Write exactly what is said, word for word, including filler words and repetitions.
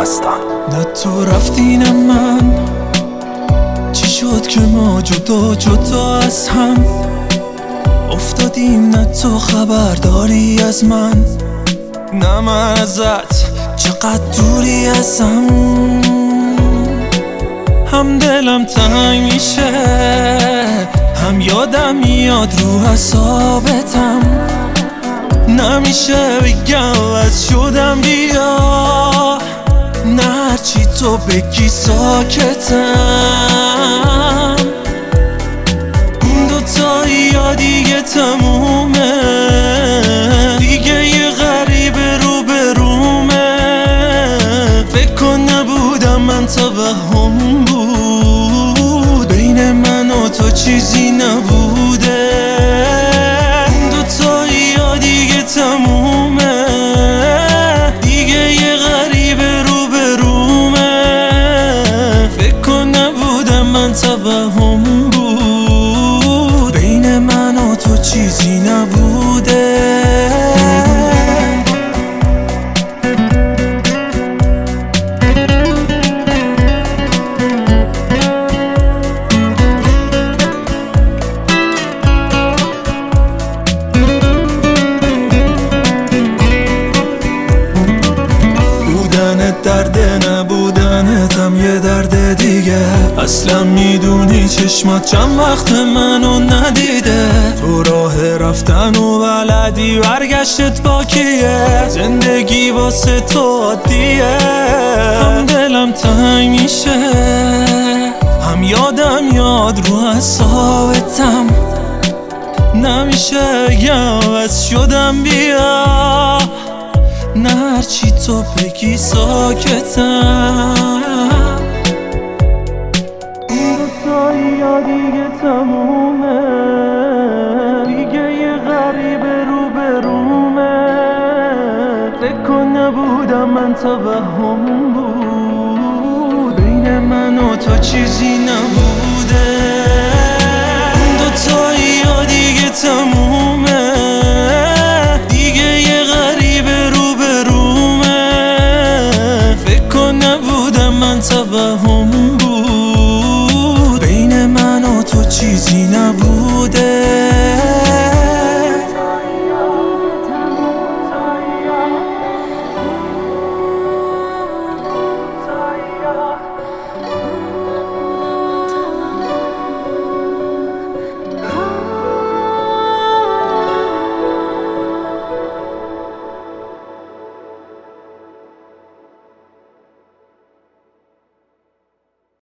مستان. نه تو رفتی نه من، چی شد که ما جدا جدا از هم افتادیم؟ نه تو خبرداری از من، نه من ازت چقدر دوری ازم. هم دلم تنگ میشه، هم یادم میاد رو حسابتم. نمیشه بگم از شدم بیا، نه هرچی تو بگی ساکتم. این دوتایی یا دیگه تمومه، دیگه یه غریبه رو به رومه. فکر کن نبودم من توهم بود، بین من و تو چیزی نبوده. این دوتایی یا دیگه تمومه، دیگه یه غریبه رو به رومه. فکر کن نبودم من توهم بود، بین من و تو چیزی نبوده. درد نبودنتم یه درد دیگه. اصلا میدونی چشمات چند وقت منو ندیده. تو راه رفتن و بلدی برگشتت باکیه، زندگی واسه تو عادیه. هم دلم تنگ میشه، هم یادم یاد رو حسابتم. نمیشه بگم از شدم بیا، نه هرچی تو بگی ساکتم. این دوتایی یا دیگه تمومه، دیگه یه غریبه رو به رومه. فکر کن نبودم من توهم بود، بین من و تو چیزی نبوده. این دوتایی یا دیگه تمومه، دیگه یه غریبه رو به رومه. فکر کن نبودم من توهم